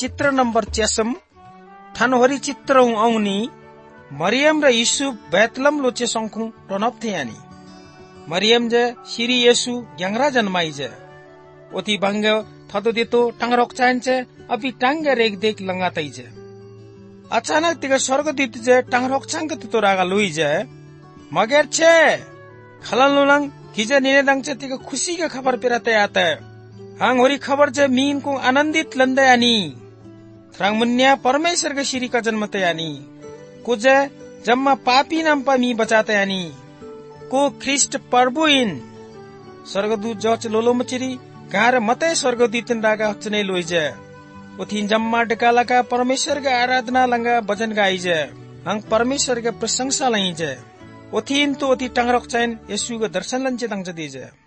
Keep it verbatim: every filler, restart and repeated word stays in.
चित्र नम्बर चेसम थानहरी चित्र आउनी मरियम र युसुफ बेतलम लोचे संखु टनप थे यानी मरियम जे सिरी येसु ग्यांगरा जन्माई जे ओती भंग थतो देतो टांगरोक चाहचे अभी टांगे रेख देख लंगाताई जे अचानक तिग स्वर्गदूत जे टांगरोक चांग तो रागा लुई जे मगर छे खलन लुलंग हिजे निने दंग चे तिग खुशी के खबर पिराते आता हांग होरी खबर जे मीन को आनंदित लंदे यानी थ्रांग मुन्या परमेश्वर के श्री का जन्मते यानी कुछ जम्मा पापी नंपा मी बचाते यानी को ख्रिस्ट प्रभु इन स्वर्गदूत जॉच लोलो मचिरी गार मते स्वर्गदूत रागा हचने लोइजे उथिन जम्मा डकाला का परमेश्वर के आराधना लंगा भजन गाइजे हंग परमेश्वर के प्रशंसा लईजे उथिन तो उथि टांगरक चैन येशु के दर्शन लंचे तंग दीजे।